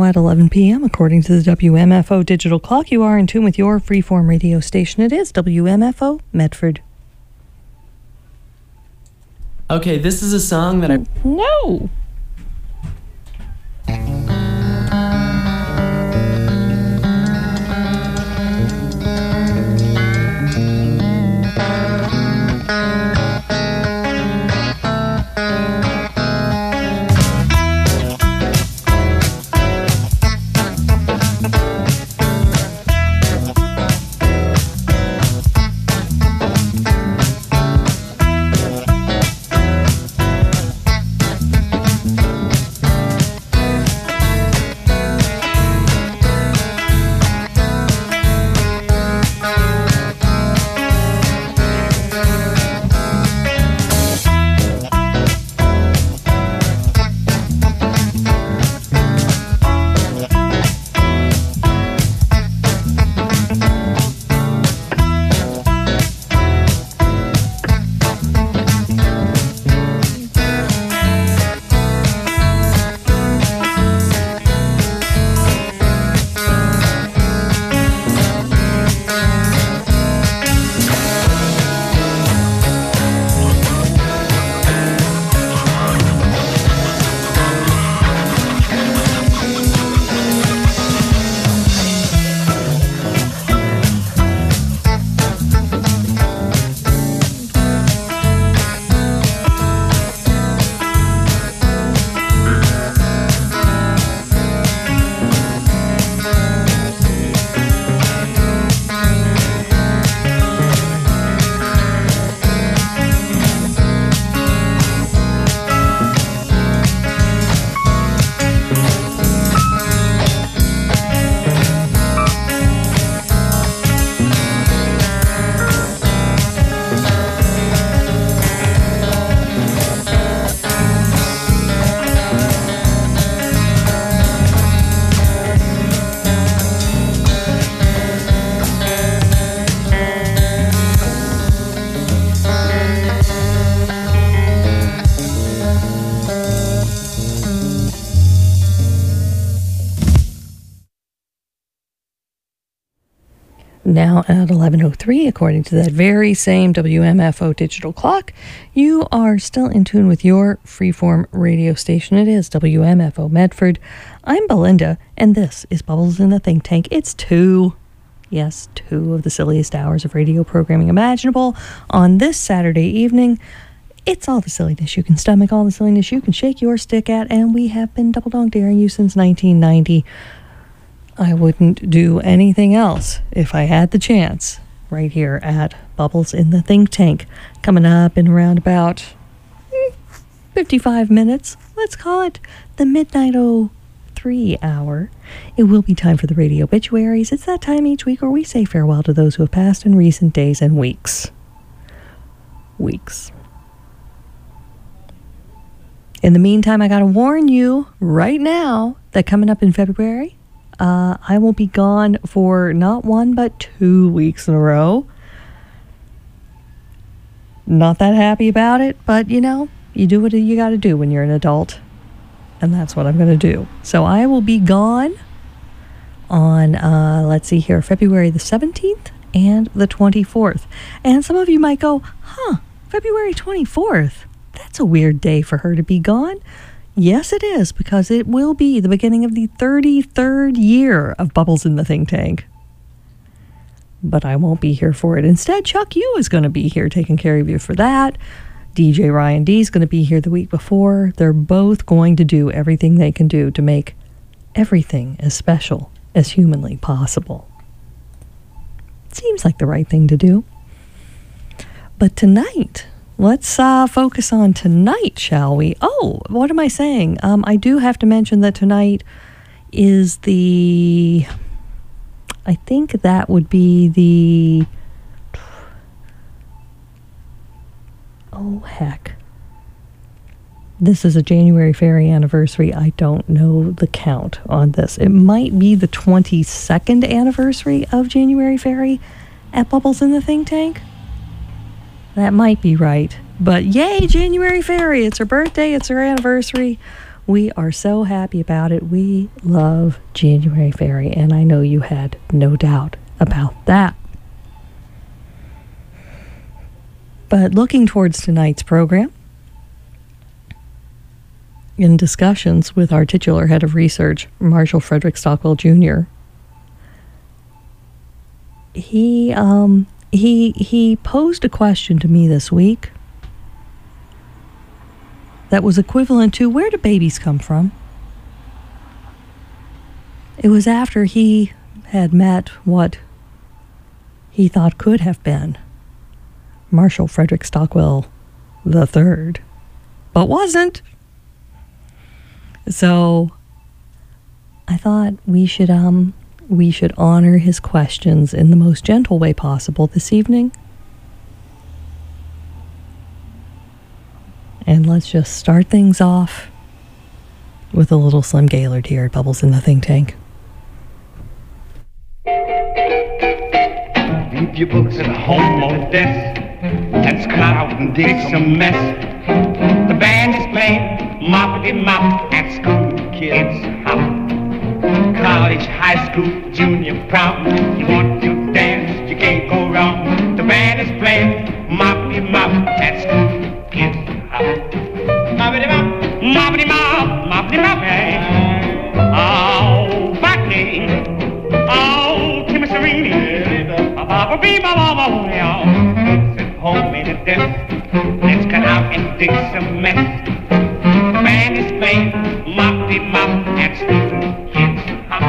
now at 11 p.m. According to the WMFO digital clock, you are in tune with your freeform radio station. It is WMFO Medford. Okay, this is a song that I... No! Now at 11:03, according to that very same WMFO digital clock, you are still in tune with your freeform radio station. It is WMFO Medford. I'm Belinda, and this is Bubbles in the Think Tank. It's two of the silliest hours of radio programming imaginable on this Saturday evening. It's all the silliness you can stomach, all the silliness you can shake your stick at, and we have been double dog daring you since 1990. I wouldn't do anything else if I had the chance right here at Bubbles in the Think Tank. Coming up in around about 55 minutes, let's call it the Midnight 03 hour. It will be time for the radio obituaries. It's that time each week where we say farewell to those who have passed in recent days and weeks. In the meantime, I gotta warn you right now that coming up in February, I will be gone for not 1 but 2 weeks in a row. Not that happy about it, but you know, you do what you gotta do when you're an adult, and that's what I'm gonna do. So I will be gone on, let's see here, February the 17th and the 24th. And some of you might go, February 24th? That's a weird day for her to be gone. Yes, it is, because it will be the beginning of the 33rd year of Bubbles in the Think Tank. But I won't be here for it. Instead, Chuck U is going to be here taking care of you for that. DJ Ryan D is going to be here the week before. They're both going to do everything they can do to make everything as special as humanly possible. Seems like the right thing to do. But tonight, let's focus on tonight, shall we? Oh, what am I saying? I do have to mention that tonight is I think that would be the... Oh, heck. This is a January Ferry anniversary. I don't know the count on this. It might be the 22nd anniversary of January Ferry at Bubbles in the Think Tank. That might be right. But yay, January Ferry. It's her birthday. It's her anniversary. We are so happy about it. We love January Fairy, and I know you had no doubt about that. But looking towards tonight's program, in discussions with our titular head of research, Marshall Frederick Stockwell Jr., he posed a question to me this week that was equivalent to, where do babies come from? It was after he had met what he thought could have been Marshall Frederick Stockwell III, but wasn't. So I thought we should honor his questions in the most gentle way possible this evening. And let's just start things off with a little Slim Gaillard here at Bubbles in the Think Tank. Leave your books at home on the desk. Let's cut out and dig some mess. The band is playing moppity-mop at school. Kids hop. College, high school, junior prom. You want to dance, you can't go wrong. The band is playing moppity-mop at school. Kids hop. Moppity-mop, moppity-mop, moppity-mop, hey. Oh, botany. Oh, chemistry. Papa be my mama, y'all. Sit home in the desk. Let's cut out and dig some mess. The band is playing moppity-mop at school. Kids hop.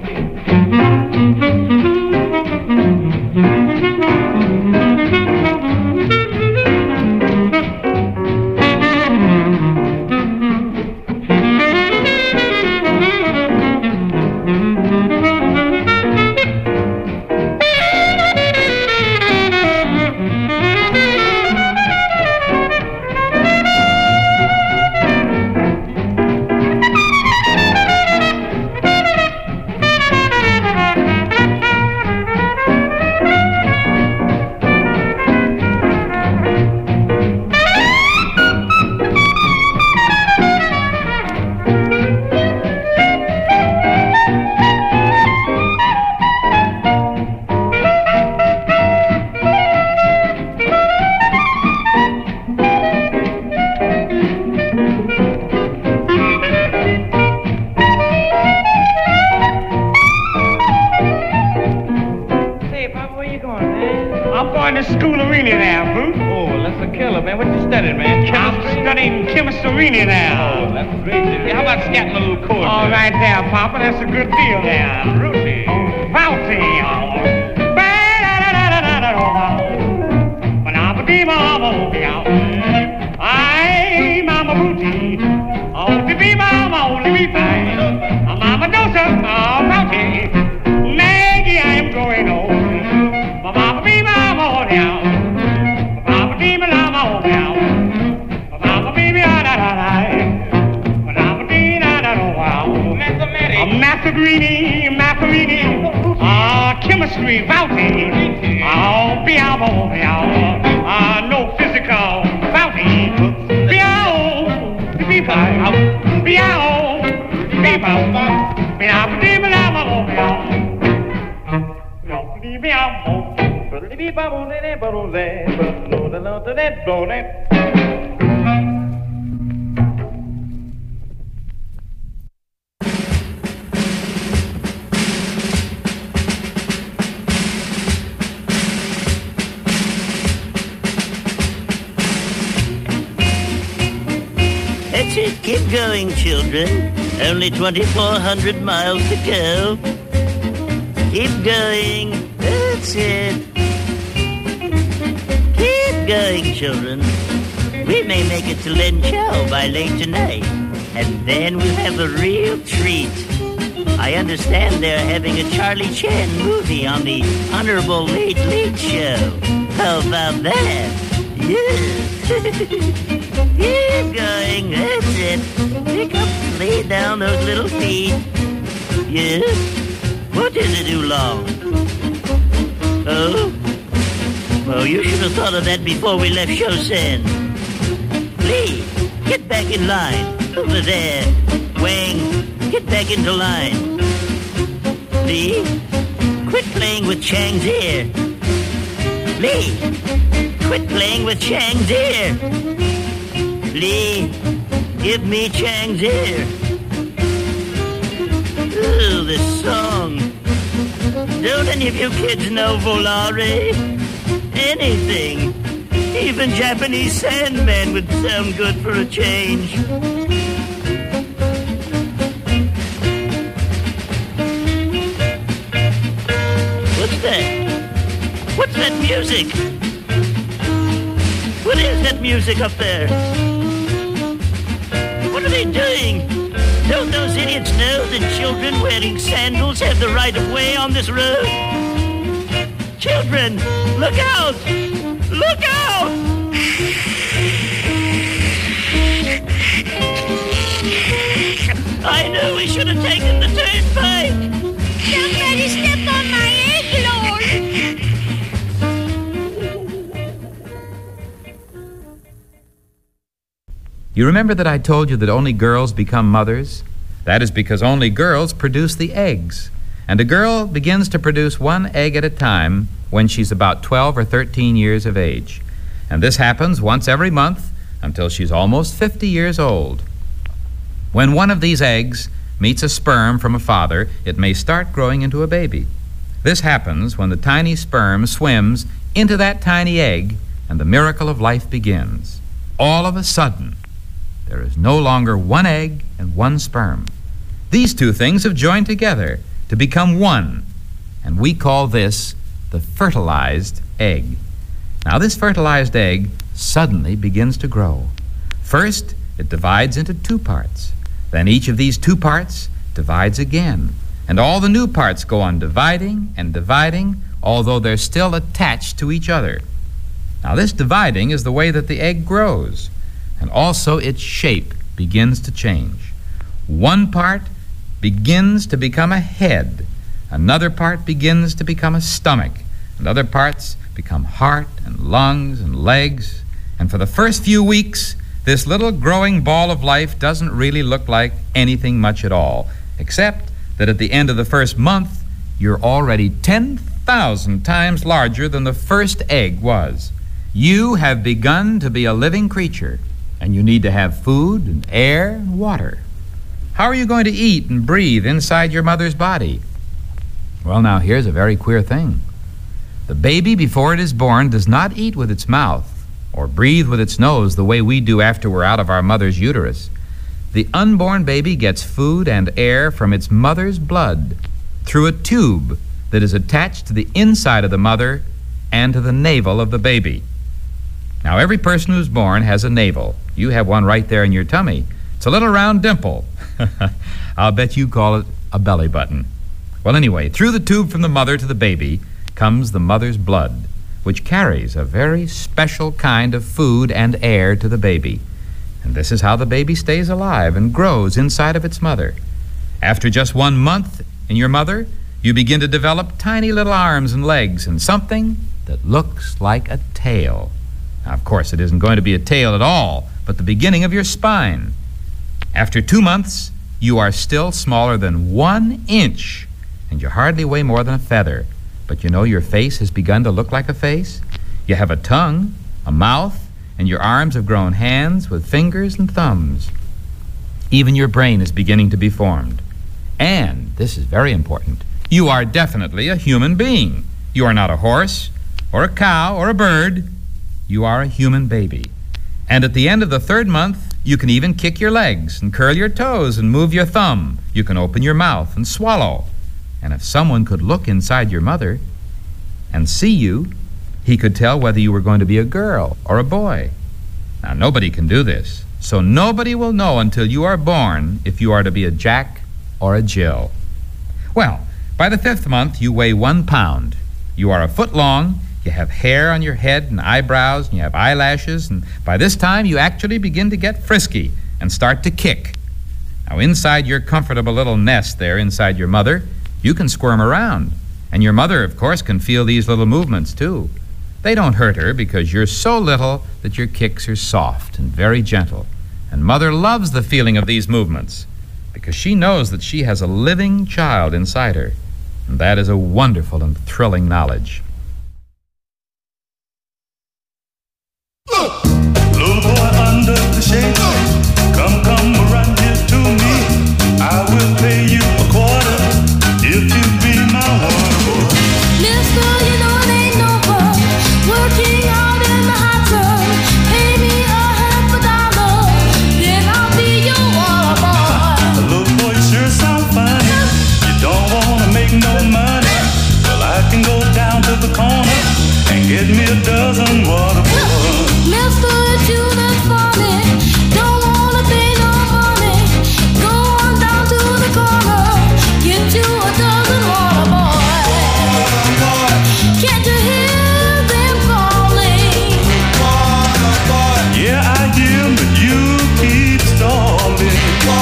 That's it. Keep going, children. Only 2,400 miles to go. Keep going. That's it. Keep going, children. We may make it to Lin Chow by late tonight, and then we'll have a real treat. I understand they're having a Charlie Chan movie on the Honorable Late Late Show. How about that? Yeah. Keep going, that's it. Pick up, lay down those little feet. Yes? What is it, Oolong? Oh? Well, you should have thought of that before we left Shosen. Please, get back in line. Over there. Wang, get back into line. Lee, quit playing with Chang's ear. Lee, quit playing with Chang's ear. Lee, give me Chang's ear. Ooh, this song. Don't any of you kids know Volare? Anything. Even Japanese Sandman would sound good for a change. What's that? What's that music? What is that music up there? What are they doing? Don't those idiots know that children wearing sandals have the right of way on this road? Children, look out! Look out! I knew we should have taken the turnpike. Somebody stepped on my egg, Lord. You remember that I told you that only girls become mothers? That is because only girls produce the eggs. And a girl begins to produce one egg at a time when she's about 12 or 13 years of age. And this happens once every month until she's almost 50 years old. When one of these eggs meets a sperm from a father, it may start growing into a baby. This happens when the tiny sperm swims into that tiny egg and the miracle of life begins. All of a sudden, there is no longer one egg and one sperm. These two things have joined together to become one, and we call this the fertilized egg. Now, this fertilized egg suddenly begins to grow. First, it divides into two parts. Then each of these two parts divides again, and all the new parts go on dividing and dividing, although they're still attached to each other. Now, this dividing is the way that the egg grows, and also its shape begins to change. One part begins to become a head, another part begins to become a stomach, and other parts become heart and lungs and legs. And for the first few weeks, this little growing ball of life doesn't really look like anything much at all, except that at the end of the first month, you're already 10,000 times larger than the first egg was. You have begun to be a living creature, and you need to have food and air and water. How are you going to eat and breathe inside your mother's body? Well, now, here's a very queer thing. The baby, before it is born, does not eat with its mouth or breathe with its nose the way we do after we're out of our mother's uterus. The unborn baby gets food and air from its mother's blood through a tube that is attached to the inside of the mother and to the navel of the baby. Now, every person who's born has a navel. You have one right there in your tummy. It's a little round dimple. I'll bet you call it a belly button. Well, anyway, through the tube from the mother to the baby comes the mother's blood, which carries a very special kind of food and air to the baby. And this is how the baby stays alive and grows inside of its mother. After just 1 month in your mother, you begin to develop tiny little arms and legs and something that looks like a tail. Now, of course, it isn't going to be a tail at all, but the beginning of your spine. After 2 months, you are still smaller than 1 inch, and you hardly weigh more than a feather. But you know, your face has begun to look like a face. You have a tongue, a mouth, and your arms have grown hands with fingers and thumbs. Even your brain is beginning to be formed. And, this is very important, you are definitely a human being. You are not a horse, or a cow, or a bird. You are a human baby. And at the end of the 3rd month, you can even kick your legs and curl your toes and move your thumb. You can open your mouth and swallow. And if someone could look inside your mother and see you, he could tell whether you were going to be a girl or a boy. Now, nobody can do this, so nobody will know until you are born if you are to be a Jack or a Jill. Well, by the 5th month, you weigh 1 pound. You are 1 foot long, you have hair on your head and eyebrows, and you have eyelashes, and by this time, you actually begin to get frisky and start to kick. Now, inside your comfortable little nest there inside your mother, you can squirm around, and your mother, of course, can feel these little movements, too. They don't hurt her because you're so little that your kicks are soft and very gentle, And Mother loves the feeling of these movements because she knows that she has a living child inside her. And that is a wonderful and thrilling knowledge. Little boy under the shade, come run here to me. I will pay you a quarter if you be my water boy. Mister, you know it ain't no fun working out in the hot sun. Pay me $50, then I'll be your water boy. Little boy, you sure sound funny. You don't wanna make no money. Well, I can go down to the corner and get me a dozen water boys. Mister, it's you that's funny. Don't wanna pay no money. Go on down to the corner, get you a dozen water boys. Can't you hear them calling? Yeah, I hear 'em, but you keep stalling.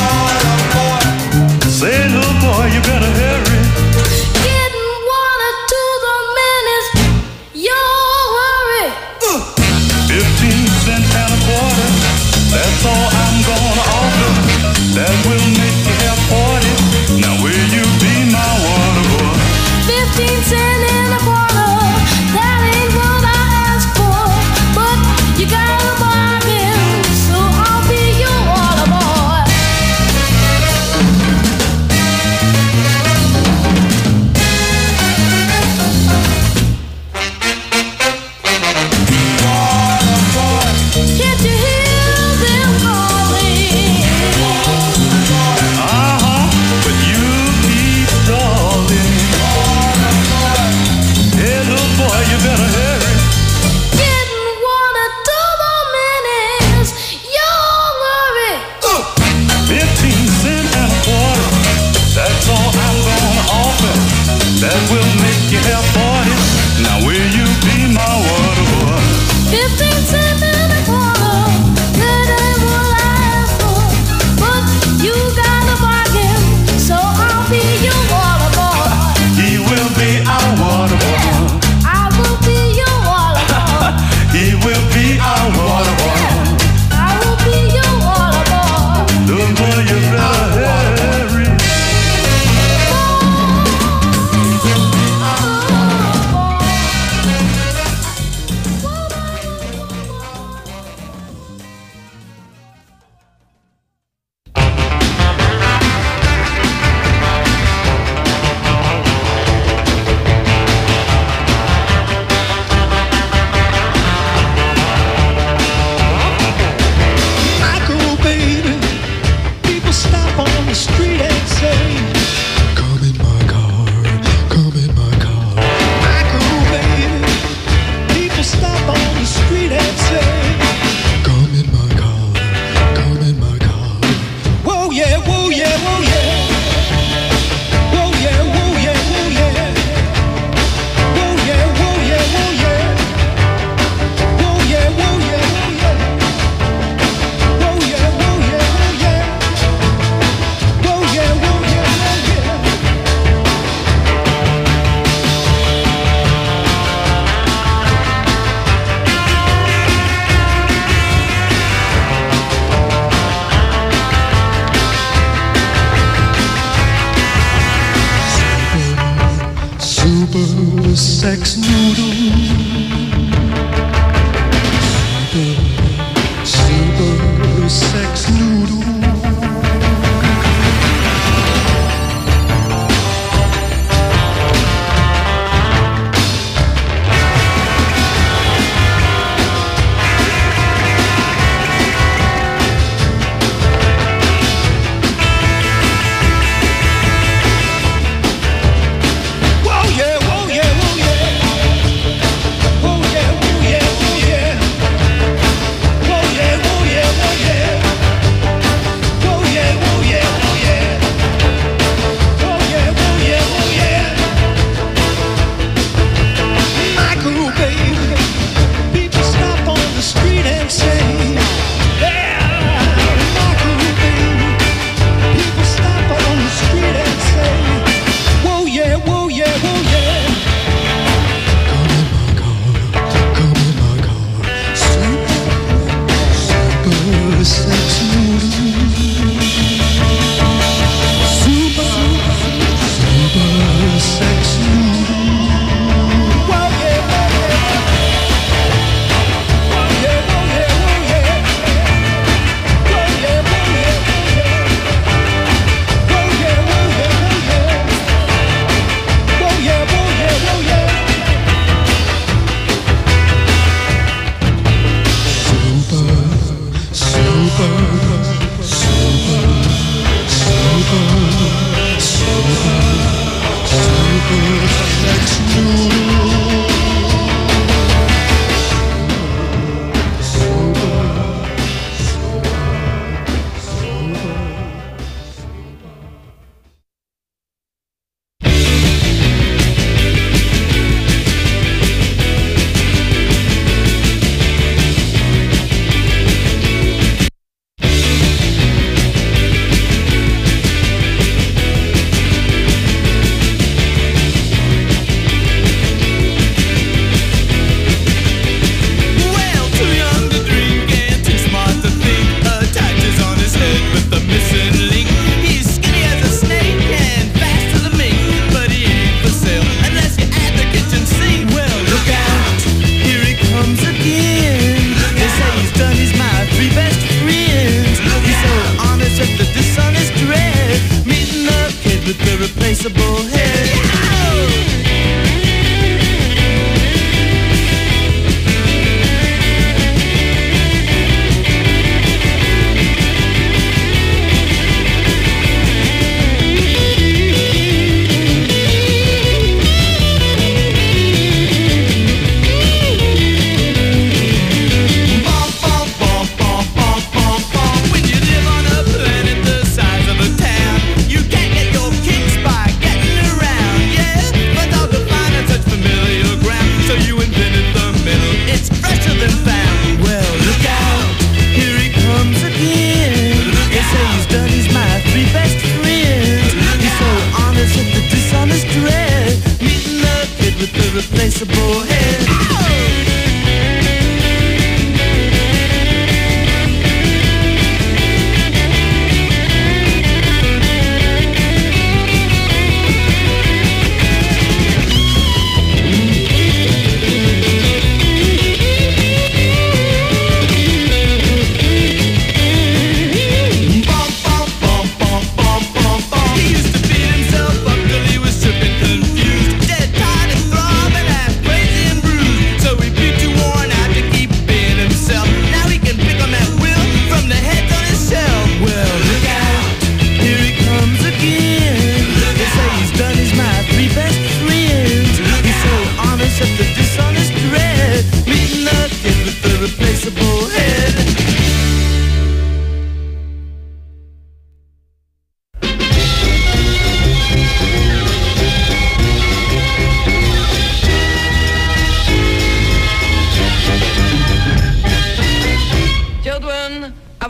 Say, little boy, you better hurry. Getting water to the minute's your worry. 15 cents and a quarter, that's all I'm gonna offer. That will make you have 40. Now will you be my water boy? 15 cents and a quarter, that ain't what I asked for. But you got a bargain, so I'll be your water boy. Can't you hear them calling? But you keep stalling. Hey, little boy, you better hurry. Getting water to the minute's your worry. 15 cents and a quarter, that's all I'm gonna offer. That will make you have 40. Now will you be my water boy? 15 cents and a quarter, that ain't what I asked for. But you got a bargain, so I'll be your water boy. He will be our water boy. I will be your water boy. He will be our water boy. I will be your water boy. Little boy, you better hurry. Michael, baby, people stop on the street and say, come in my car, come in my car. Michael, baby, people stop on the street and say, come in my car, come in my car. Whoa, yeah, whoa, yeah, whoa, yeah. Whoa, yeah, whoa, yeah, whoa, yeah. Whoa, yeah, whoa, yeah, whoa, yeah. Whoa, yeah, whoa, yeah, whoa, yeah. Whoa, yeah, whoa, yeah, whoa, yeah. Whoa, yeah, whoa, yeah, whoa, yeah. Super sex noodle. Super sex noodle. Whoa, yeah, whoa, yeah, whoa, yeah.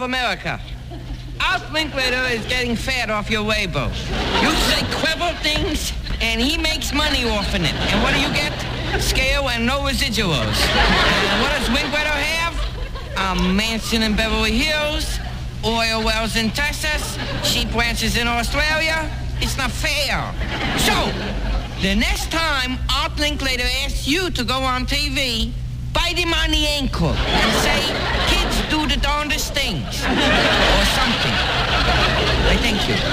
of America. Art Linklater is getting fat off your Weibo. You say clever things, and he makes money off of it. And what do you get? Scale and no residuals. And what does Linklater have? A mansion in Beverly Hills, oil wells in Texas, sheep ranches in Australia. It's not fair. So, the next time Art Linklater asks you to go on TV, bite him on the ankle and say, kids do the darndest things. Or something. I thank you.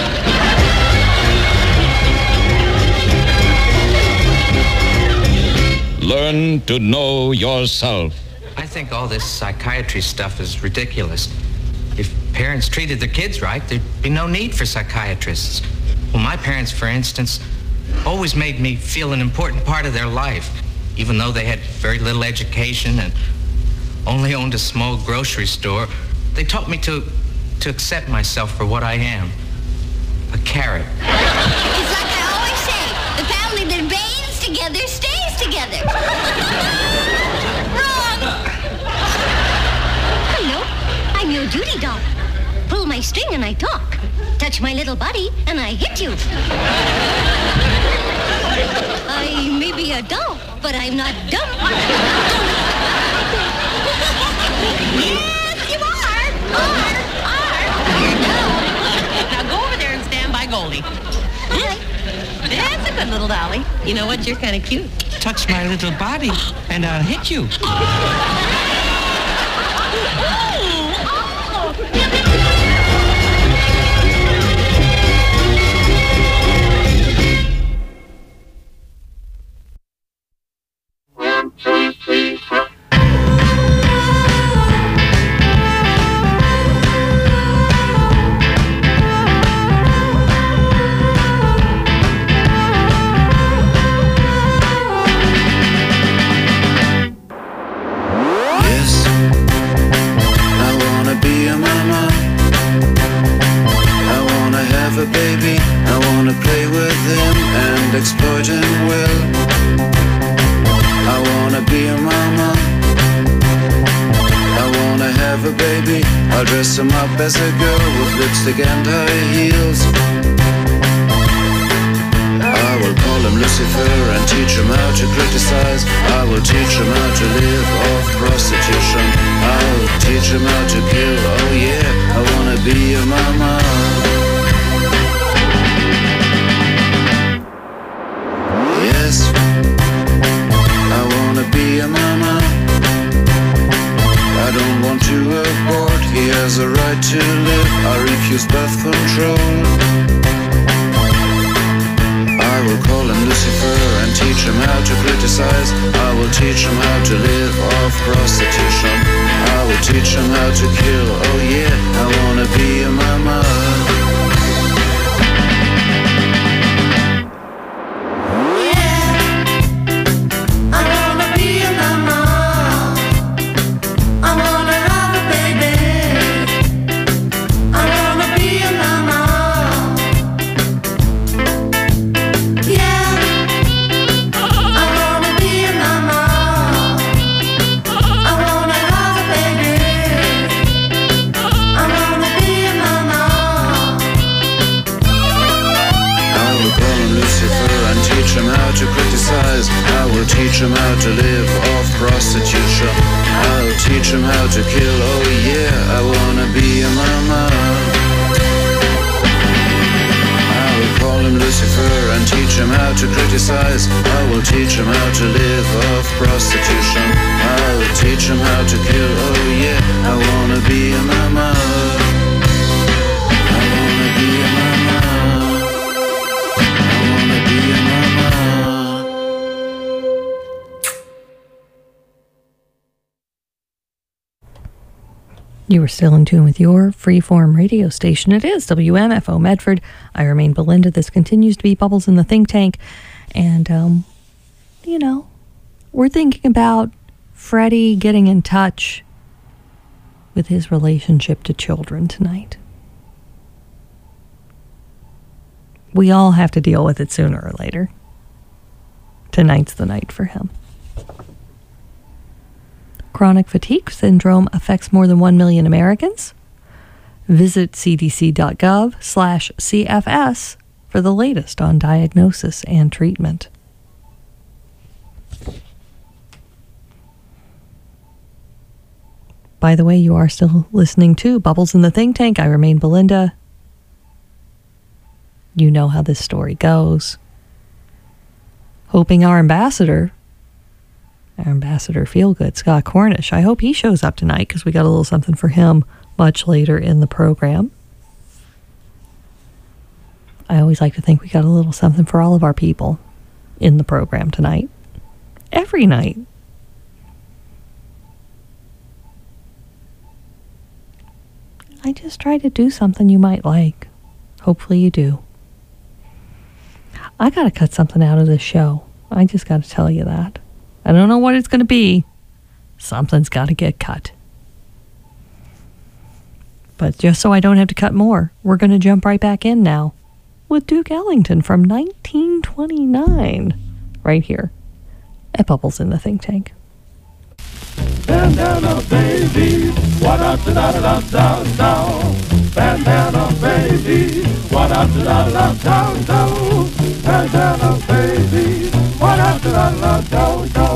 Learn to know yourself. I think all this psychiatry stuff is ridiculous. If parents treated their kids right, there'd be no need for psychiatrists. Well, my parents, for instance, always made me feel an important part of their life, even though they had very little education and only owned a small grocery store. They taught me to accept myself for what I am, a carrot. It's like I always say, the family that bathes together stays together. Wrong! Hello, I'm your duty dog. Pull my string and I talk. Touch my little body and I hit you. I may be a dog, but I'm not dumb. Yes, you are. You're dumb. Now go over there and stand by Goldie. That's a good little dolly. You know what? You're kind of cute. Touch my little body and I'll hit you. As a girl with lipstick and high heels, I will call him Lucifer and teach him how to criticize. I will teach him how to live off prostitution. I'll teach him how to kill. Oh yeah, I wanna be your mama. Yes, I wanna be your mama. I don't want to abort, he has a right to live. I refuse birth control. I will call him Lucifer and teach him how to criticize. I will teach him how to live off prostitution. I will teach him how to kill. Oh yeah, I wanna be a mama. Teach him how to live off prostitution. I'll teach him how to kill. Oh yeah, I wanna be a mama. I will call him Lucifer and teach him how to criticize. I will teach him how to live off prostitution. I'll teach him how to kill. Oh yeah, I wanna be a mama. I wanna be a mama. I wanna be a mama. You are still in tune with your freeform radio station. It is WMFO Medford. I remain Belinda. This continues to be Bubbles in the Think Tank. And, you know, we're thinking about Freddie getting in touch with his relationship to children tonight. We all have to deal with it sooner or later. Tonight's the night for him. Chronic fatigue syndrome affects more than 1 million Americans. Visit cdc.gov/CFS for the latest on diagnosis and treatment. By the way, you are still listening to Bubbles in the Think Tank. I remain Belinda. You know how this story goes. Hoping our ambassador Feelgood, Scott Cornish, I hope he shows up tonight because we got a little something for him much later in the program. I always like to think we got a little something for all of our people in the program tonight. Every night. I just try to do something you might like. Hopefully you do. I gotta cut something out of this show. I just gotta tell you that. I don't know what it's gonna be. Something's gotta get cut. But just so I don't have to cut more, we're gonna jump right back in now with Duke Ellington from 1929, right here at Bubbles in the Think Tank. Bandana baby, wa-da-da-da-da-da-da. Bandana baby, wa-da-da-da-da-da-da. Bandana baby, wa-da-da-da-da-da-da.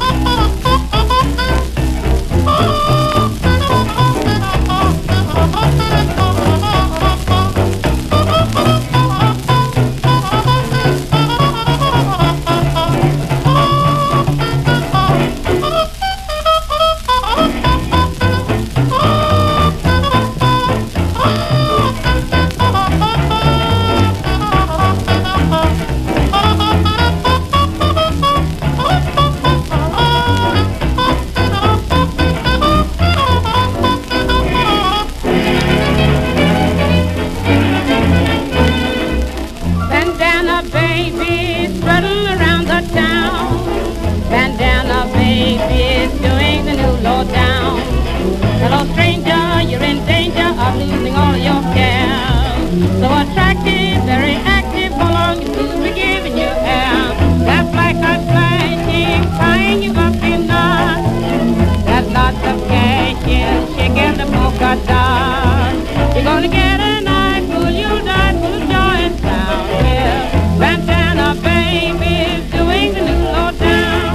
You're gonna get a night full, you'll die full of joy and sound. Yeah, Bandana baby is doing the new low down.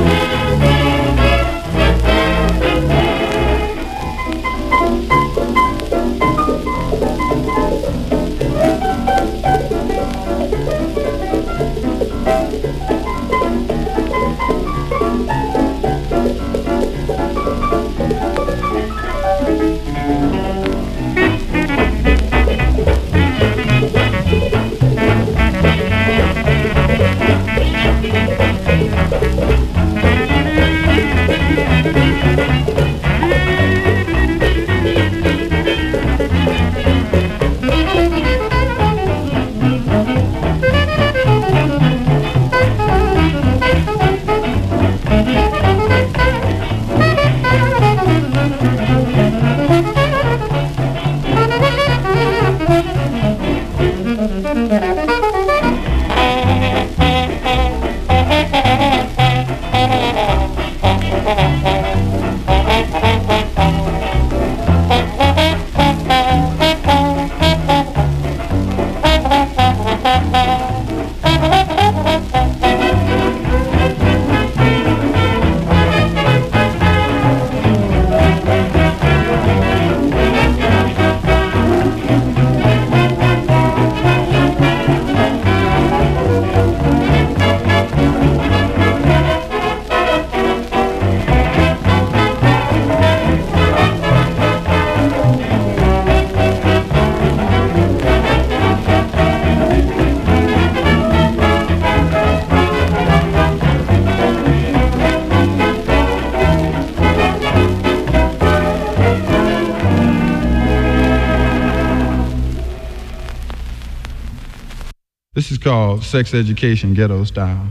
This is called Sex Education Ghetto Style.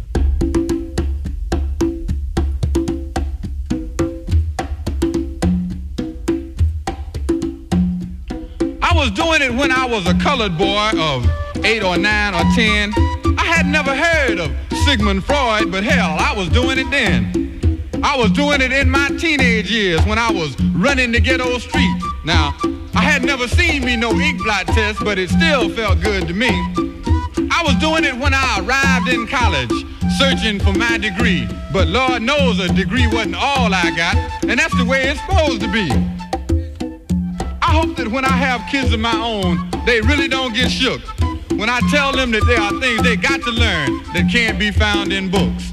I was doing it when I was a colored boy of 8 or 9 or 10. I had never heard of Sigmund Freud, but hell, I was doing it then. I was doing it in my teenage years when I was running the ghetto streets. Now, I had never seen me no ink blot test, but it still felt good to me. I was doing it when I arrived in college, searching for my degree. But Lord knows a degree wasn't all I got, and that's the way it's supposed to be. I hope that when I have kids of my own, they really don't get shook when I tell them that there are things they got to learn that can't be found in books.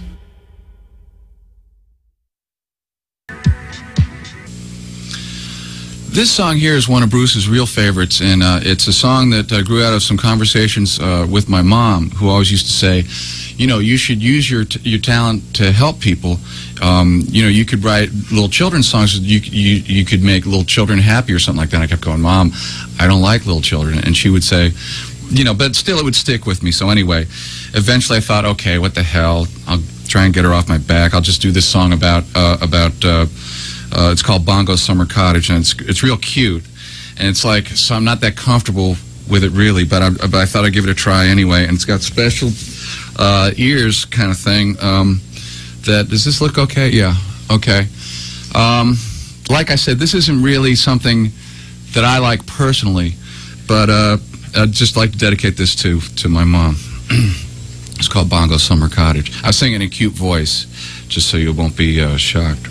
This song here is one of Bruce's real favorites, and it's a song that grew out of some conversations with my mom, who always used to say, you know, you should use your talent to help people. You know, you could write little children's songs. You could make little children happy or something like that. And I kept going, Mom, I don't like little children. And she would say, you know, but still it would stick with me. So anyway, eventually I thought, okay, what the hell? I'll try and get her off my back. I'll just do this song about it's called Bongo Summer Cottage, and it's real cute. And it's like, so I'm not that comfortable with it really, but I thought I'd give it a try anyway. And it's got special ears kind of thing. Does this look okay? Yeah, okay. Like I said, this isn't really something that I like personally, but I'd just like to dedicate this to my mom. It's called Bongo Summer Cottage. I was singing in a cute voice, just so you won't be shocked.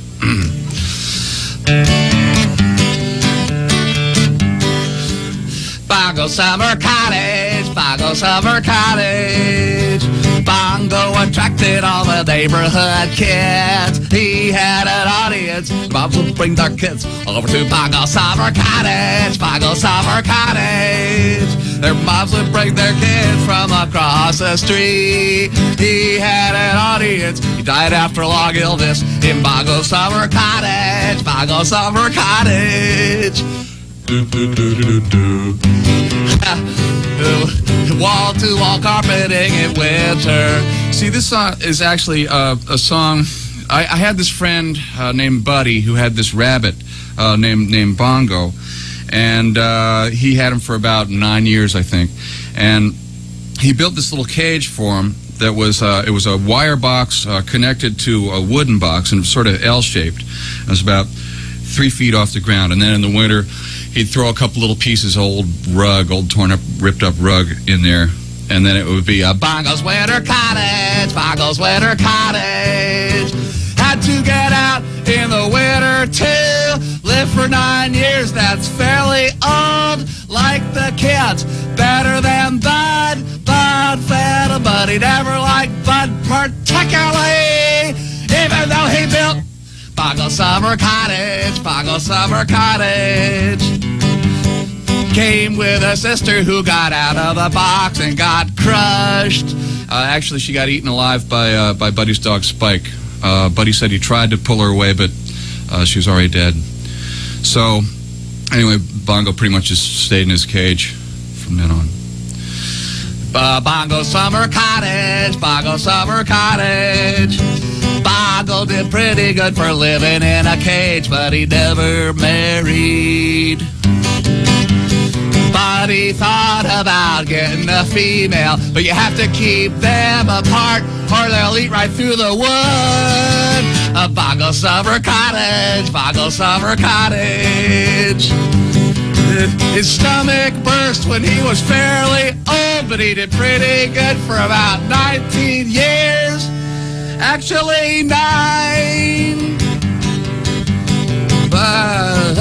Bongo Summer Cottage, Bongo Summer Cottage. Bongo attracted all the neighborhood kids. He had an audience. Moms would bring their kids over to Bongo Summer Cottage, Bongo Summer Cottage. Their moms would bring their kids from across the street. He had an audience. He died after a long illness in Bongo Summer Cottage, Bongo Summer Cottage. Wall-to-wall carpeting in winter. See, this song is actually a song. I had this friend named Buddy who had this rabbit named Bongo, and he had him for about 9 years, I think. And he built this little cage for him that was it was a wire box connected to a wooden box, and it was sort of L-shaped. It was about 3 feet off the ground, and then in the winter he'd throw a couple little pieces of old torn up, ripped up rug in there, and then it would be Bongo's Winter Cottage, Bongo's Winter Cottage. Had to get out in the winter too. Lived for 9 years, that's fairly old. Like the kids, better than Bud. Bud fed him, but he never liked Bud particularly, even though he built Bongo Summer Cottage, Bongo Summer Cottage. Came with a sister who got out of the box and got crushed. Actually, she got eaten alive by Buddy's dog Spike. Buddy said he tried to pull her away, but she was already dead. So, anyway, Bongo pretty much just stayed in his cage from then on. Bongo Summer Cottage, Bongo Summer Cottage. Bongo did pretty good for living in a cage, but he never married. But he thought about getting a female, but you have to keep them apart or they'll eat right through the wood. A Bongo Summer Cottage, Bongo Summer Cottage. His stomach burst when he was fairly old, but he did pretty good for about 19 years. Actually, 9. But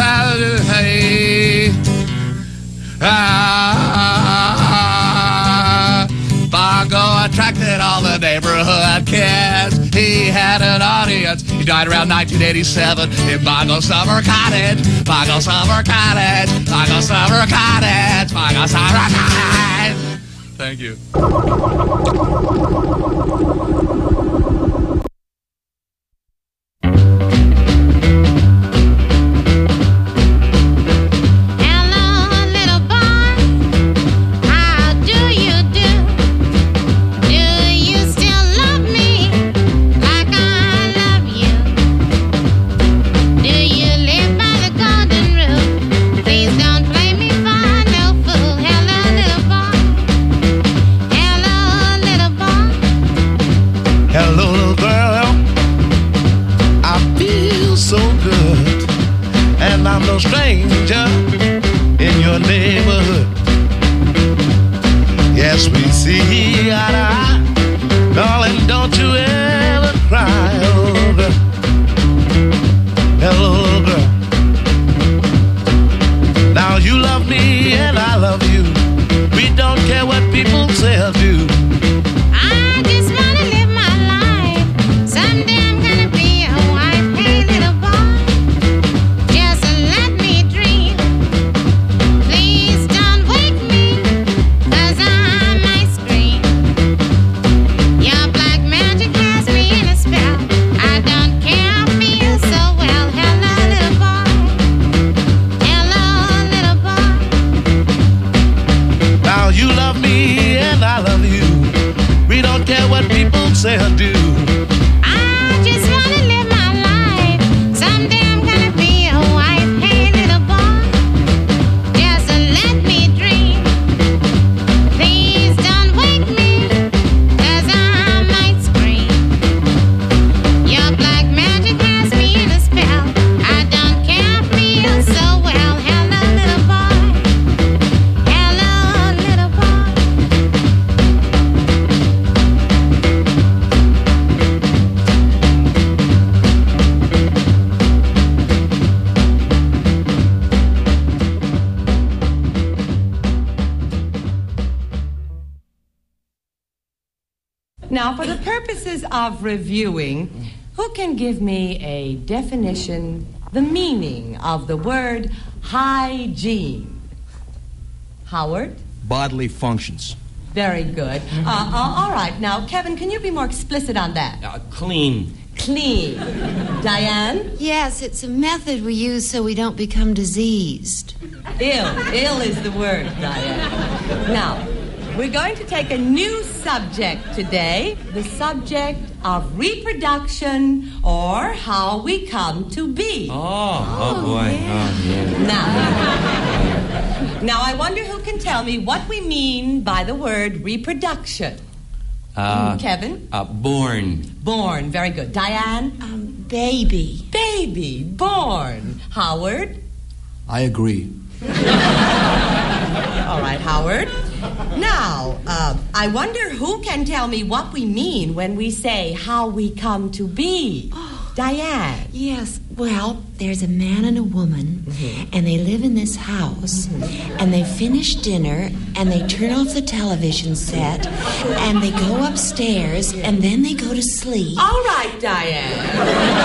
Bongo attracted all the neighborhood kids. He had an audience. He died around 1987 in Bongo Summer Cottage, Bongo Summer Cottage, Bongo Summer Cottage, Bongo Summer Cottage. Thank you. I'm no stranger in your neighborhood. Yes, we see eye to eye. Darling, don't you ever cry, oh girl. Hello, girl. Now you love me and I love you. We don't care what people say or do. I just wanna live my life. Someday I'm gonna be a wife. Hey, little boy, just let me dream. Please don't wake me, 'cause I might scream. Your black magic has me in a spell. I don't care, I feel so well. Hello, little boy. Hello, little boy. Now you love me and I love you. We don't care what people say or do. I just wanna live my life. Someday I'm gonna be a wife. Hey, little boy, just let me dream. Please don't wake me, 'cause I might scream. Your black magic has me in a spell. I don't care, I feel so well. Hello, little boy. Hello, little boy. Now, for the purposes of reviewing, who can give me a definition, the meaning of the word hygiene? Howard? Bodily functions. Very good. All right. Now, Kevin, can you be more explicit on that? Clean. Clean. Diane? Yes, it's a method we use so we don't become diseased. Ill. Ill is the word, Diane. Now, we're going to take a new subject today, the subject of reproduction or how we come to be. Oh boy. Yeah. Now, I wonder who can tell me what we mean by the word reproduction. Kevin? Born. Born, very good. Diane? Baby. Baby, born. Howard? I agree. All right, Howard. Now, I wonder who can tell me what we mean when we say how we come to be. Diane. Yes, well, there's a man and a woman, and they live in this house, and they finish dinner, and they turn off the television set, and they go upstairs, and then they go to sleep. All right, Diane.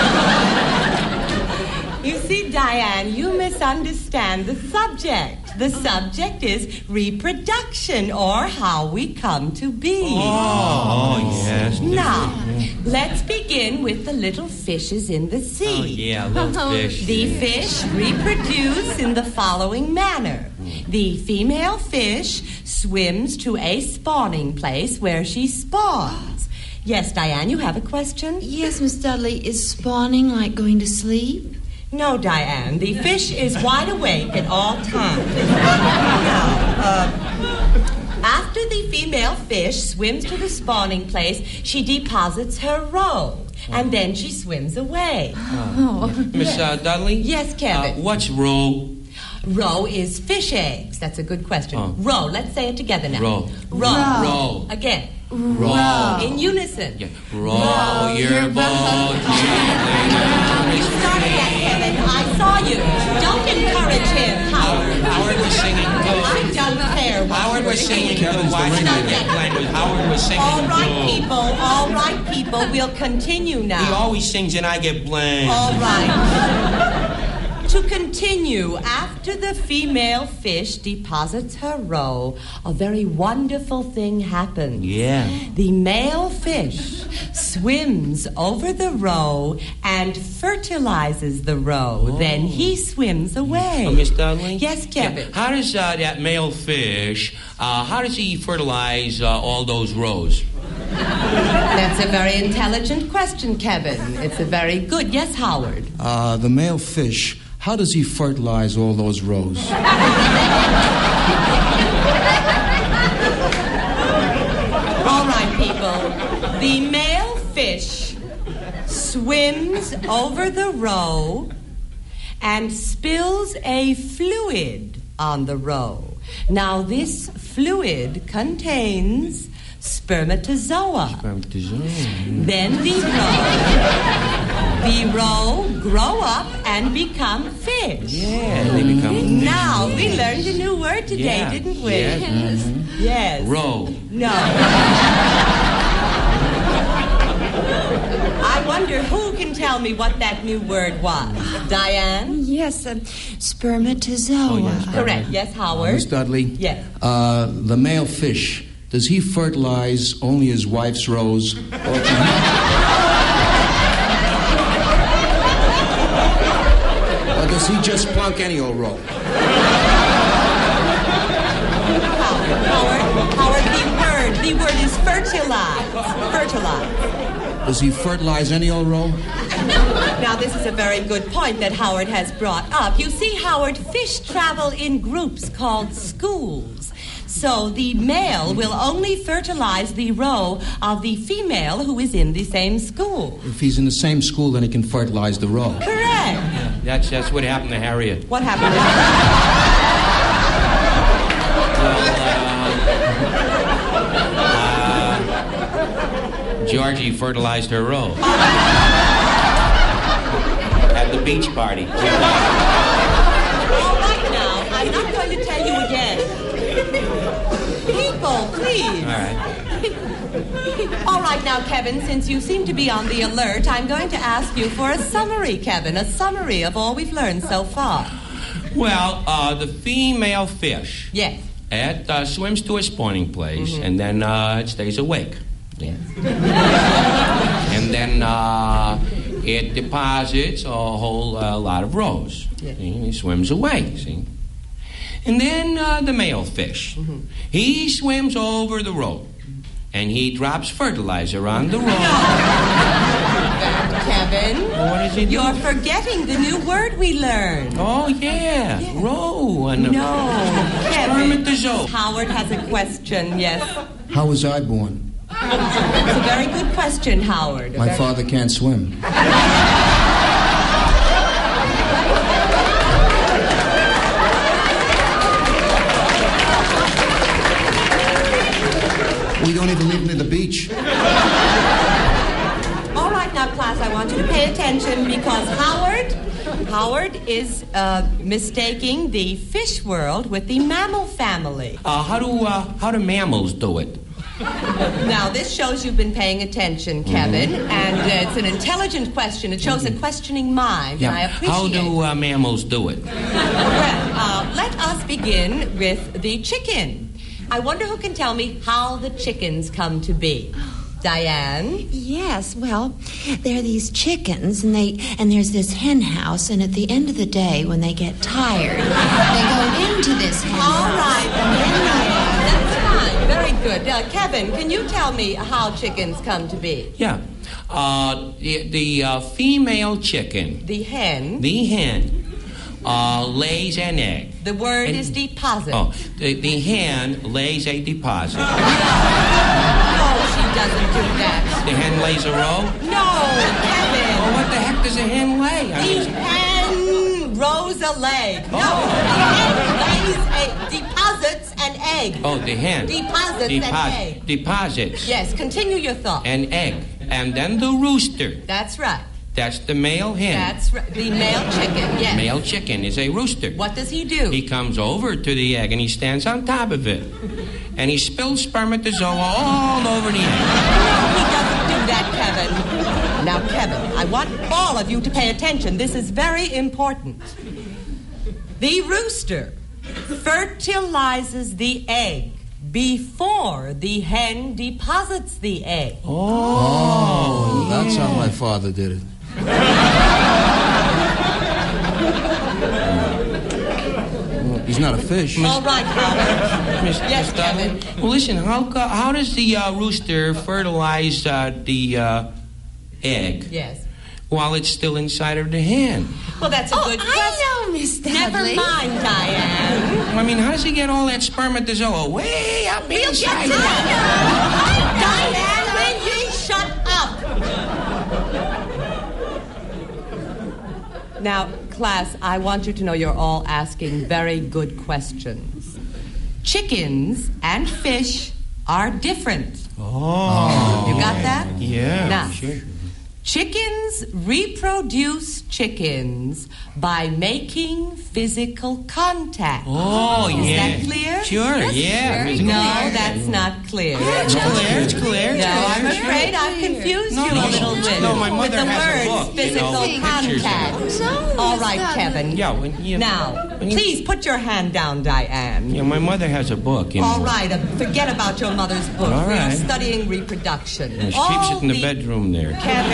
You see, Diane, you misunderstand the subject. The subject is reproduction, or how we come to be. Oh, yes. Now, let's begin with the little fishes in the sea. Oh, yeah, little fish. The fish reproduce in the following manner. The female fish swims to a spawning place where she spawns. Yes, Diane, you have a question? Yes, Miss Dudley, is spawning like going to sleep? No, Diane. The fish is wide awake at all times. Now, after the female fish swims to the spawning place, she deposits her roe, and then she swims away. Miss Dudley? Yes, Kevin. What's roe? Roe is fish eggs. That's a good question. Roe. Let's say it together now. Roe. Roe. Roe. Again. Row. In unison. Yeah. Row your boat. You started that, Kevin. I saw you. Don't encourage him, Howard. Howard was singing too. I don't care. Howard was singing too. Why should I get language? Howard was singing All right, people. We'll continue now. He always sings and I get blamed. All right. To continue, after the female fish deposits her roe, a very wonderful thing happens. Yeah. The male fish swims over the roe and fertilizes the roe. Then he swims away. Oh, Miss Dudley? Yes, Kevin. Yeah. How does that male fish, how does he fertilize all those roes? That's a very intelligent question, Kevin. It's a very good. Yes, Howard. The male fish, how does he fertilize all those rows? All right, people. The male fish swims over the roe and spills a fluid on the roe. Now, this fluid contains spermatozoa. Then the roe grow up and become fish. Yeah, they become. Now, we learned a new word today, Yeah. didn't we? Yes. Yes. Roe. No. I wonder who can tell me what that new word was. Diane? Yes, spermatozoa. Correct. Yes, Howard? Miss Dudley? Yes. The male fish, does he fertilize only his wife's roes? Or does he just plunk any old roe? Howard, the word is fertilize. Fertilize. Does he fertilize any old roe? Now, this is a very good point that Howard has brought up. You see, Howard, fish travel in groups called schools. So the male will only fertilize the roe of the female who is in the same school. If he's in the same school, then he can fertilize the roe. Correct. That's what happened to Harriet. What happened to Georgie fertilized her roe at the beach party. All right now, I'm not going to tell you again. People, please. All right. All right now, Kevin, since you seem to be on the alert, I'm going to ask you for a summary, Kevin, a summary of all we've learned so far. Well, the female fish. Yes. It swims to a spawning place, and then it stays awake. Yes. And then it deposits a whole lot of roes. Yes. See, he swims away, see? And then the male fish, he swims over the roe, and he drops fertilizer on the roe. Kevin, what is he doing? You're forgetting the new word we learned. Oh, yeah. Roe. And No, Kevin. spermatozoa. Howard has a question, yes. How was I born? It's a very good question, Howard. My father can't swim. We don't even live near the beach. All right, now, class, I want you to pay attention because Howard is mistaking the fish world with the mammal family. How do mammals do it? Now, this shows you've been paying attention, Kevin, and it's an intelligent question. It shows a questioning mind, and I appreciate How do mammals do it? Well, let us begin with the chicken. I wonder who can tell me how the chickens come to be. Diane? Yes, well, there are these chickens, and there's this hen house, and at the end of the day, when they get tired, they go into this hen house. All right, that's fine. Very good. Kevin, can you tell me how chickens come to be? Yeah. The female chicken. The hen. The hen lays an egg. The word is deposit. Oh, the hen lays a deposit. Oh, she doesn't do that. The hen lays a roe? No, Kevin. Oh, what the heck does a hen lay? The hen rows a leg. No, the hen deposits an egg. Oh, the hen. Deposits an egg. Deposits. Yes, continue your thought. An egg. And then the rooster. That's right. That's the male hen. That's right. The male chicken, yes. Male chicken is a rooster. What does he do? He comes over to the egg and he stands on top of it. And he spills spermatozoa all over the egg. No, he doesn't do that, Kevin. Now, Kevin, I want all of you to pay attention. This is very important. The rooster fertilizes the egg before the hen deposits the egg. Oh, that's how my father did it. He's not a fish. All right, Howard. Yes, Kevin. Well, listen, how does the rooster fertilize the egg? Yes. While it's still inside of the hen? Well, that's a good question. I know, Miss Dudley. Never mind, Diane. I mean, how does he get all that spermatozoa way up inside? Diane, will you shut up? Now, Class, I want you to know you're all asking very good questions. Chickens and fish are different. Oh. You got that? Yeah, Now, sure. chickens reproduce chickens by making physical contact. Oh, Is yeah. that clear? Sure, yeah. No, Physical that's not clear. It's clear, it's clear. No, I'm afraid I've confused you a little bit No, my with mother the has a words book, physical pictures in contact. it. All right, Kevin. Yeah, Now, please put your hand down, Diane. Yeah, my mother has a book. All right, forget about your mother's book. All We're right. studying reproduction. Yeah, she keeps it in the bedroom there.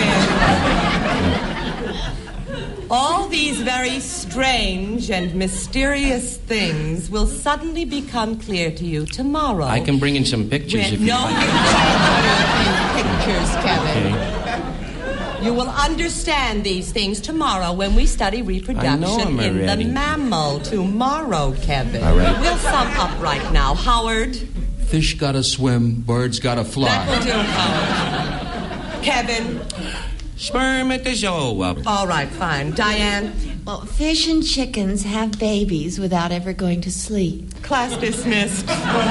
All these very strange and mysterious things will suddenly become clear to you tomorrow. I can bring in some pictures if you No, like. you can't bring pictures, Kevin. Okay. You will understand these things tomorrow when we study reproduction I'm in ready. the mammal. Tomorrow, Kevin. All right. We'll sum up right now. Howard. Fish gotta swim, birds gotta fly. That will do, Howard. Kevin. Spermatozoa. All right, fine. Diane. Well, fish and chickens have babies without ever going to sleep. Class dismissed.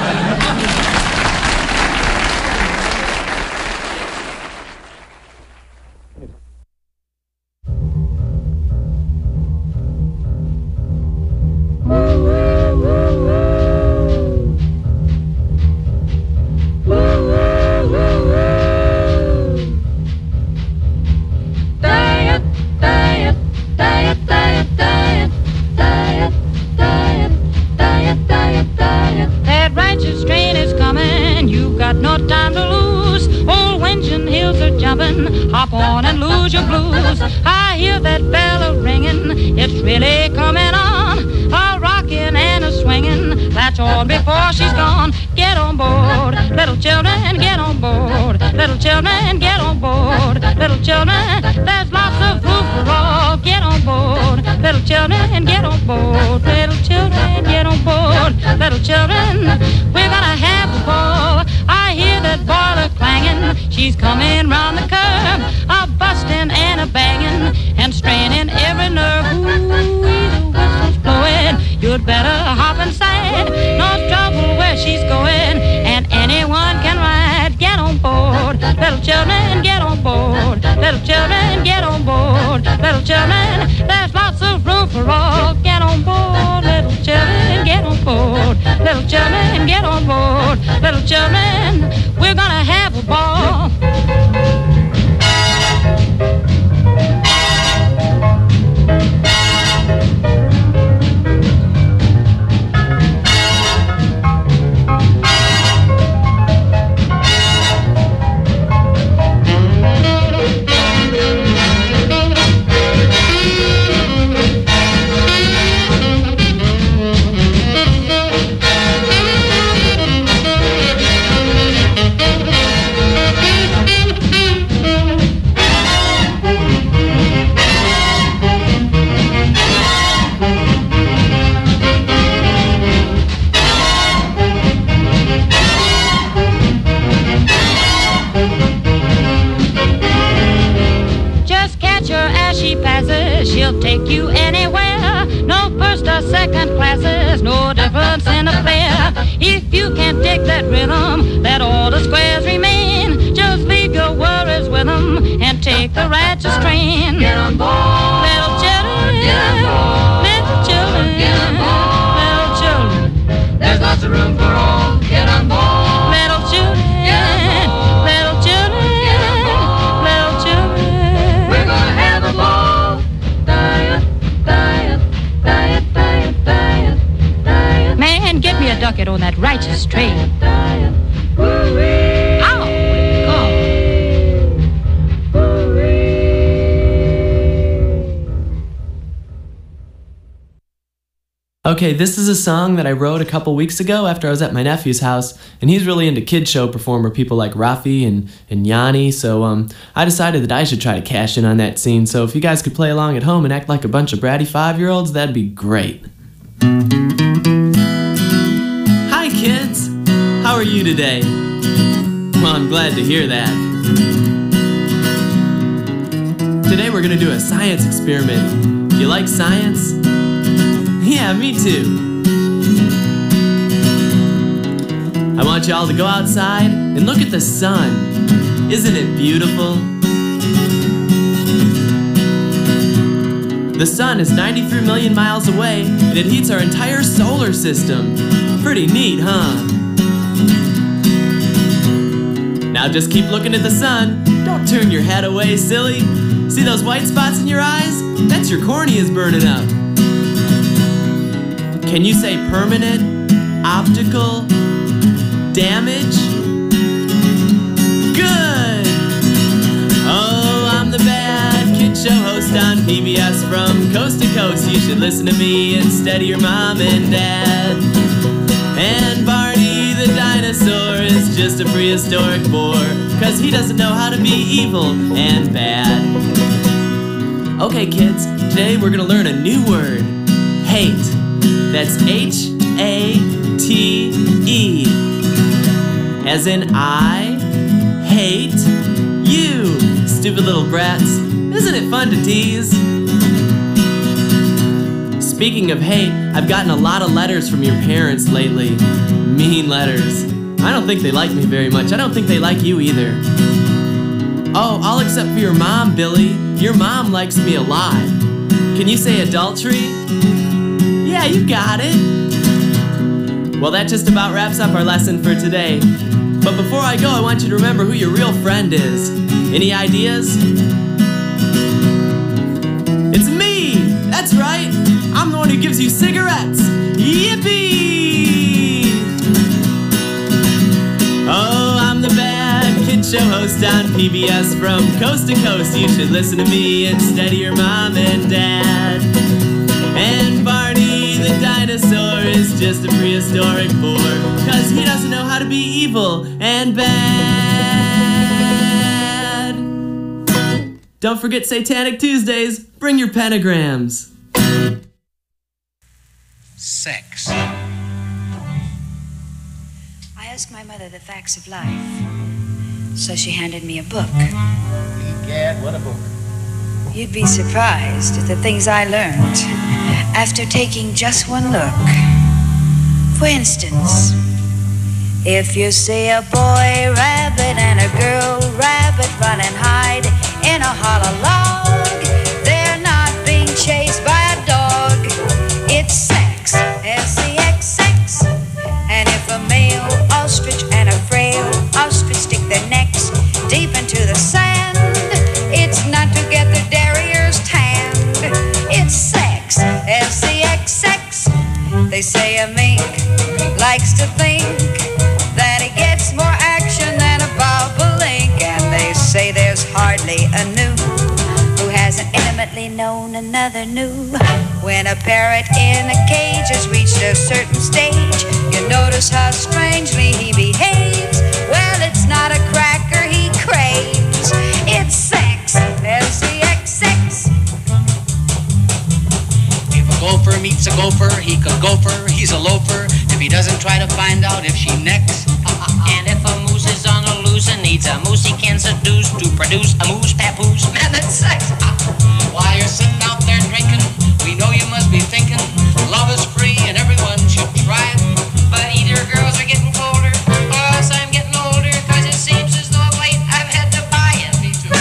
That righteous train is coming, you've got no time to lose. Old Winchon hills are jumping, hop on and lose your blues. I hear that bell a ringing, it's really coming on. A rocking and a swinging, that's on before she's gone. Get on board, little children, get on board. Little children, get on board. Little children, there's lots of room for all. Get on board, little children, get on board. Little children, get on board. Little children, we're gonna have a ball. I hear that boiler clanging, she's coming round the curve, a busting and a banging and straining every nerve. Ooh, the whistle's blowing, you'd better hop inside. No trouble where she's going, and anyone can ride. Get on board, little children, get on board. Little children, get on board. Little children, there's lots of room for all. Get on board, little children, get on board. Little children, get on board. Little children, we're gonna have a ball. Just catch her as she passes, she'll take you anywhere. No first or second classes, no difference in the fare. If you can't take that rhythm, let all the squares remain. Just leave your worries with them and take the righteous train. Get on board, little children. Get on board, little children. Get on board, little children. There's lots of room for all. Get on board, little children. Get on board, little children. Get on board, little children. We're gonna have a ball. Diet, diet, diet, diet, diet, diet. Man, get me a ducat on that righteous train. Ow! Okay, this is a song that I wrote a couple weeks ago after I was at my nephew's house, and he's really into kid show performer people like Rafi and Yanni, so I decided that I should try to cash in on that scene. So if you guys could play along at home and act like a bunch of bratty 5-year-olds, that'd be great. Hi kids! How are you today? Well, I'm glad to hear that. Today we're going to do a science experiment. You like science? Yeah, me too. I want you all to go outside and look at the sun. Isn't it beautiful? The sun is 93 million miles away, and it heats our entire solar system. Pretty neat, huh? Now just keep looking at the sun. Don't turn your head away, silly. See those white spots in your eyes? That's your corneas burning up. Can you say permanent, optical, damage? Good! Oh, I'm the Bad Kid Show host on PBS from coast to coast. You should listen to me instead of your mom and dad. And Barney the dinosaur is just a prehistoric bore, 'cause he doesn't know how to be evil and bad. Okay, kids, today we're gonna learn a new word. Hate. That's H-A-T-E. As in, I hate you, stupid little brats. Isn't it fun to tease? Speaking of hate, I've gotten a lot of letters from your parents lately. Mean letters. I don't think they like me very much. I don't think they like you either. Oh, all except for your mom, Billy. Your mom likes me a lot. Can you say adultery? Yeah, you got it. Well, that just about wraps up our lesson for today. But before I go, I want you to remember who your real friend is. Any ideas? It's me! That's right! I'm the one who gives you cigarettes! Yippee! Oh, I'm the Bad Kid Show host on PBS from coast to coast. You should listen to me instead of your mom and dad. And Barney the dinosaur is just a prehistoric bore, 'cause he doesn't know how to be evil and bad. Don't forget Satanic Tuesdays. Bring your pentagrams. Sex. I asked my mother the facts of life, so she handed me a book. Egad, what a book. You'd be surprised at the things I learned after taking just one look. For instance, if you see a boy rabbit and a girl rabbit run and hide in a hollow log, they're not being chased by a dog. It's sex, S-E-X, sex. And if a male ostrich and a frail ostrich stick their necks deep into the sand, it's not to get the derrieres tanned. It's sex, S-E-X, sex. They say a mink likes to think that he gets more action than a bobolink. And they say there's hardly a new who hasn't intimately known another new. When a parrot in a cage has reached a certain stage, you notice how strangely he behaves. Well, it's not a cracker he craves. It's sex, S-E-X, sex. If a gopher meets a gopher, he could gopher, he's a loafer. If he doesn't try to find out if she necks. And if a moose is on a loose and needs a moose he can seduce to produce a moose papoose, man, that's sex. While you're sitting out there drinking, we know you must be thinking love is free and everyone should try it. But either girls are getting colder or else I'm getting older, 'cause it seems as though of late I've had to buy it. Me too.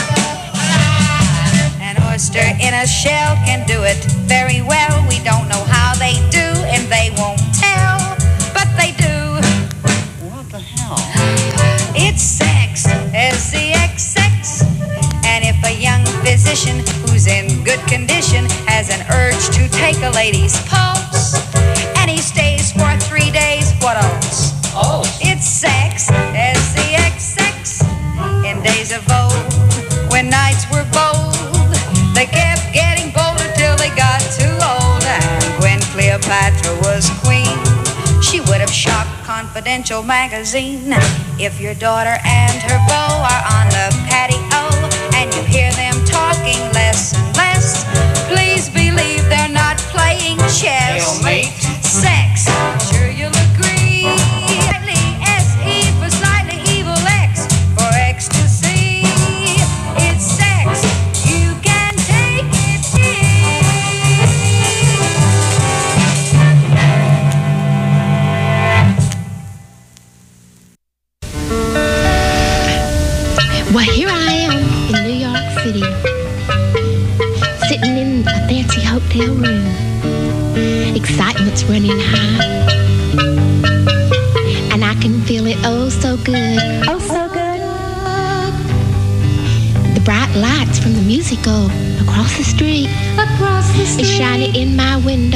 An oyster in a shell can do it very well. We don't know how they do and they won't tell, but they do. What the hell? It's sex, S-E-X, sex. And if a young physician who's in good condition has an urge to take a lady's pulse, and he stays for 3 days, what else? Oh. It's sex, S-E-X, sex. In days of old, when nights were bold, they kept getting bolder till they got too old. And when Cleopatra was queen, she would have shocked Confidential magazine. If your daughter and her beau are on the patio and you hear them talking less and less, please believe they're not playing chess. Stalemate. Sex, sure you'll agree. Slightly S-E for slightly evil, X for ecstasy. It's sex, you can take it. excitement's running high. And I can feel it oh so good. Oh so good. The bright lights from the musical across the street. Across the street. Is shining in my window.